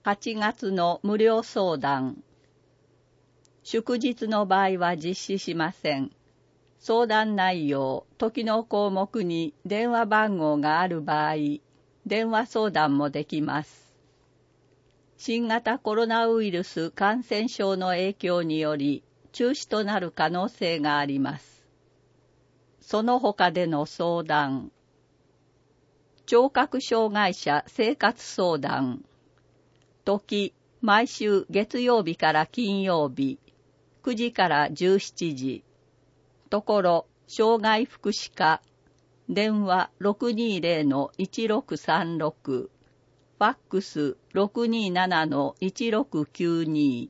8月の無料相談。祝日の場合は実施しません。相談内容、時の項目に電話番号がある場合、電話相談もできます。新型コロナウイルス感染症の影響により中止となる可能性があります。その他での相談。聴覚障害者生活相談。時、毎週月曜日から金曜日、9時から17時。ところ、障害福祉課。電話 620-1636。ファックス 627-1692。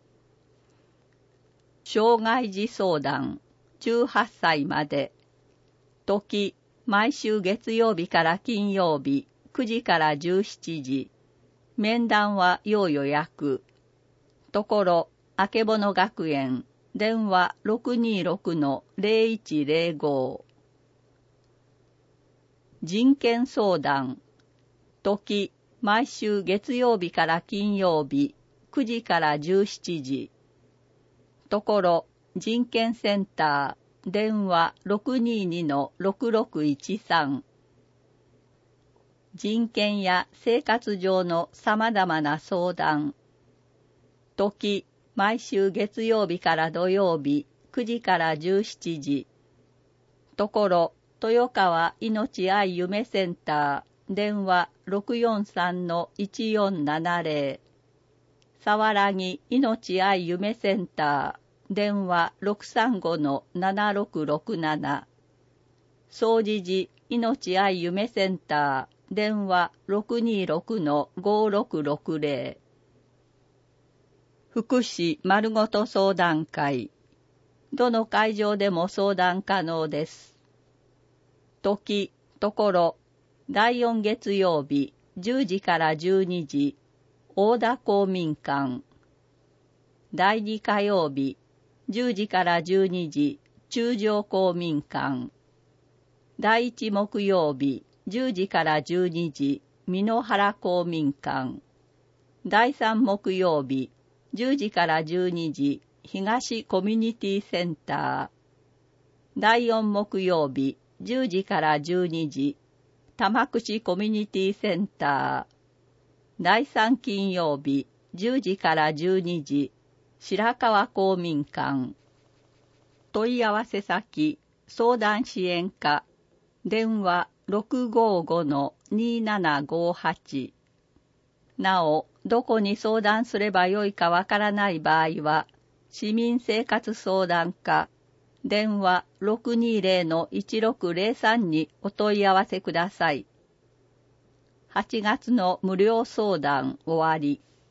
障害児相談。18歳まで。時、毎週月曜日から金曜日、9時から17時。面談は要予約。ところ、あけぼの学園。電話 626-0105。人権相談。時、毎週月曜日から金曜日、9時から17時。ところ、人権センター。電話 622-6613。人権や生活上の様々な相談。時、毎週月曜日から土曜日、9時から17時。ところ、豊川いのち愛夢センター。電話 643-1470。さわらぎいのち愛夢センター。電話 635-7667。総持寺いのち愛夢センター。電話 626-5660。福祉まるごと相談会。どの会場でも相談可能です。時、ところ、第4月曜日、10時から12時、大田公民館。第2火曜日、10時から12時、中条公民館。第1木曜日、10時から12時、美濃原公民館。第3木曜日、10時から12時、東コミュニティセンター。第4木曜日、10時から12時、玉串コミュニティセンター。第3金曜日、10時から12時、白川公民館。問い合わせ先、相談支援課。電話 655-2758。なお、どこに相談すればよいかわからない場合は、市民生活相談課、電話 620-1603 にお問い合わせください。8月の無料相談終わり。